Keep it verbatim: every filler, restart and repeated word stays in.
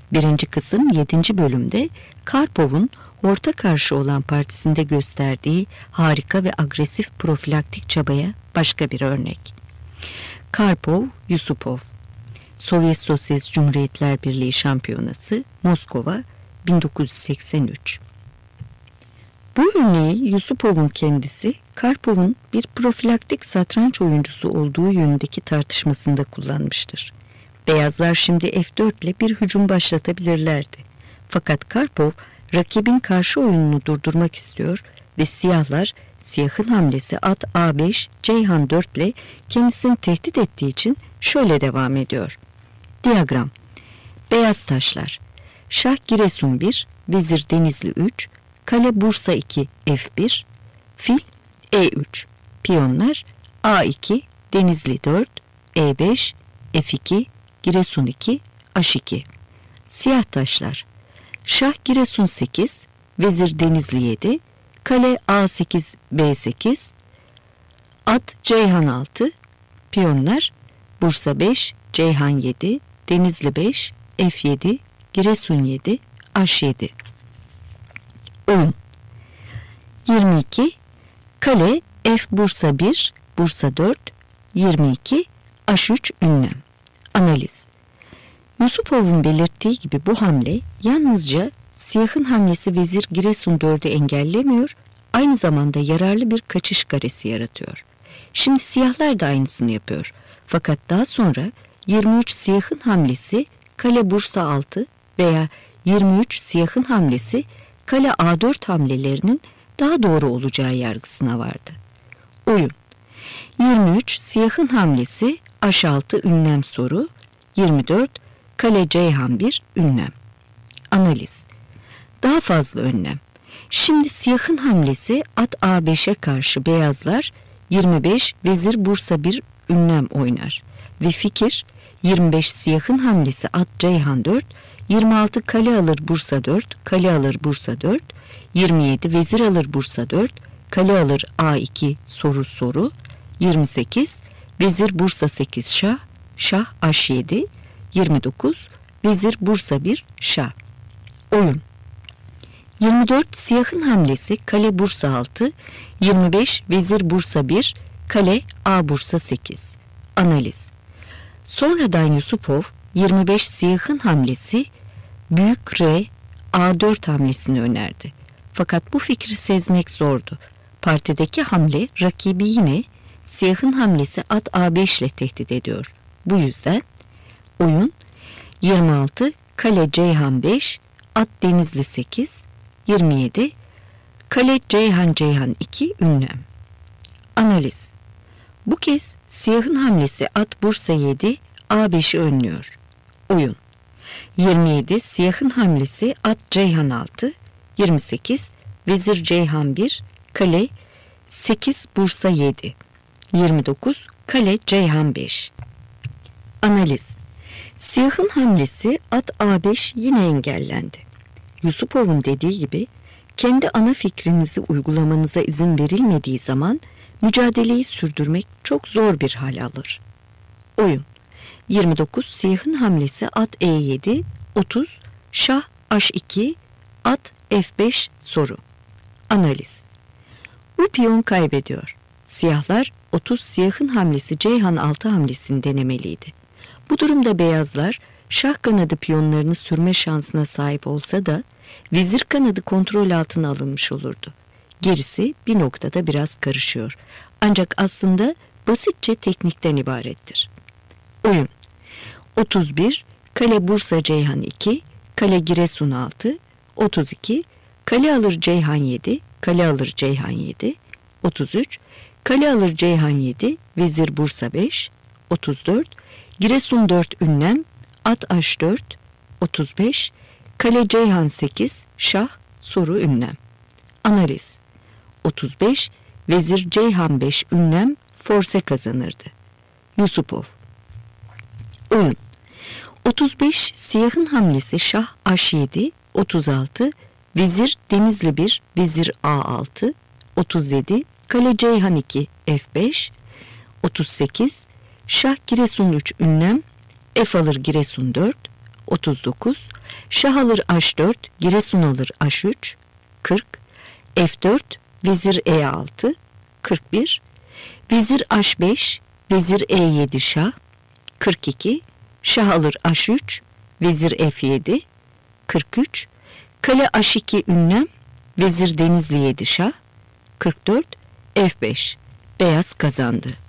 Birinci kısım yedinci bölümde Karpov'un orta karşı olan partisinde gösterdiği harika ve agresif profilaktik çabaya başka bir örnek. Karpov, Yusupov. Sovyet Sosyalist Cumhuriyetler Birliği Şampiyonası, Moskova, bin dokuz yüz seksen üç. Bu örneği Yusupov'un kendisi, Karpov'un bir profilaktik satranç oyuncusu olduğu yönündeki tartışmasında kullanmıştır. Beyazlar şimdi F dört ile bir hücum başlatabilirlerdi. Fakat Karpov, rakibin karşı oyununu durdurmak istiyor ve siyahlar, siyahın hamlesi at A beş, Ceyhan dört ile kendisini tehdit ettiği için şöyle devam ediyor. Diyagram. Beyaz taşlar. Şah Giresun bir, vezir Denizli üç, kale Bursa iki, F bir, fil E üç, piyonlar A iki, Denizli dört, E beş, F iki, Giresun iki, H iki. Siyah taşlar. Şah Giresun sekiz, vezir Denizli yedi, kale A sekiz, B sekiz, at Ceyhan altı, piyonlar Bursa beş, Ceyhan yedi, Denizli beş, F yedi, Giresun yedi, H yedi. Oyun. yirmi iki, kale F Bursa bir, Bursa dört, yirmi iki, H üç ünlem. Analiz. Yusupov'un belirttiği gibi bu hamle yalnızca siyahın hamlesi vezir Giresun dördü engellemiyor, aynı zamanda yararlı bir kaçış karesi yaratıyor. Şimdi siyahlar da aynısını yapıyor. Fakat daha sonra yirmi üç siyahın hamlesi kale Bursa altı veya yirmi üç siyahın hamlesi kale A dört hamlelerinin daha doğru olacağı yargısına vardı. Oyun. yirmi üç siyahın hamlesi H altı ünlem soru, yirmi dört kale Ceyhan bir ünlem. Analiz. Daha fazla önlem. Şimdi siyahın hamlesi at A beşe karşı beyazlar yirmi beş vezir Bursa bir ünlem oynar. Ve fikir yirmi beş siyahın hamlesi at Ceyhan dört, yirmi altı kale alır Bursa dört, kale alır Bursa dört, yirmi yedi vezir alır Bursa dört, kale alır A iki soru soru, yirmi sekiz vezir Bursa sekiz şah, şah H yedi, yirmi dokuz vezir Bursa bir şah. Oyun. yirmi dört siyahın hamlesi kale Bursa altı, yirmi beş vezir Bursa bir, kale A Bursa sekiz. Analiz. Sonradan Yusupov yirmi beş siyahın hamlesi büyük R A dört hamlesini önerdi. Fakat bu fikri sezmek zordu. Partideki hamle rakibi yine siyahın hamlesi at A beş ile tehdit ediyor. Bu yüzden oyun yirmi altı kale Ceyhan beş, at Denizli sekiz, yirmi yedi kale Ceyhan Ceyhan iki ünlem. Analiz. Bu kez siyahın hamlesi at Bursa yedi, A beşi önlüyor. Oyun. yirmi yedi siyahın hamlesi at Ceyhan altı, yirmi sekiz vezir Ceyhan bir, kale sekiz Bursa yedi, yirmi dokuz kale Ceyhan beş. Analiz. Siyahın hamlesi at A beş yine engellendi. Yusupov'un dediği gibi kendi ana fikrinizi uygulamanıza izin verilmediği zaman mücadeleyi sürdürmek çok zor bir hal alır. Oyun. yirmi dokuz siyahın hamlesi at E yedi, otuz şah H iki, at F beş soru. Analiz. Bu piyon kaybediyor. Siyahlar otuz siyahın hamlesi Ceyhan altı hamlesini denemeliydi. Bu durumda beyazlar şah kanadı piyonlarını sürme şansına sahip olsa da vezir kanadı kontrol altına alınmış olurdu. Gerisi bir noktada biraz karışıyor. Ancak aslında basitçe teknikten ibarettir. Oyun. otuz bir kale Bursa Ceyhan iki, kale Giresun altı, otuz iki kale alır Ceyhan yedi, kale alır Ceyhan yedi, otuz üç kale alır Ceyhan yedi, vezir Bursa beş, otuz dört Giresun dört ünlem, at H dört, otuz beş kale Ceyhan sekiz, şah soru ünlem. Analiz. otuz beş vezir Ceyhan beş ünlem forse kazanırdı. Yusupov. Oyun. otuz beş siyahın hamlesi şah H yedi, otuz altı vezir Denizli bir, vezir A altı, otuz yedi kale Ceyhan iki, F beş, otuz sekiz şah Giresun üç ünlem, F alır Giresun dört, otuz dokuz. Şah alır H dört, Giresun alır H üç, kırk. F dört, vezir E altı, kırk bir. Vezir H beş, vezir E yedi şah, kırk iki. Şah alır H üç, vezir F yedi, kırk üç. Kale H iki ünlem, vezir Denizli yedi şah, kırk dört. F beş. Beyaz kazandı.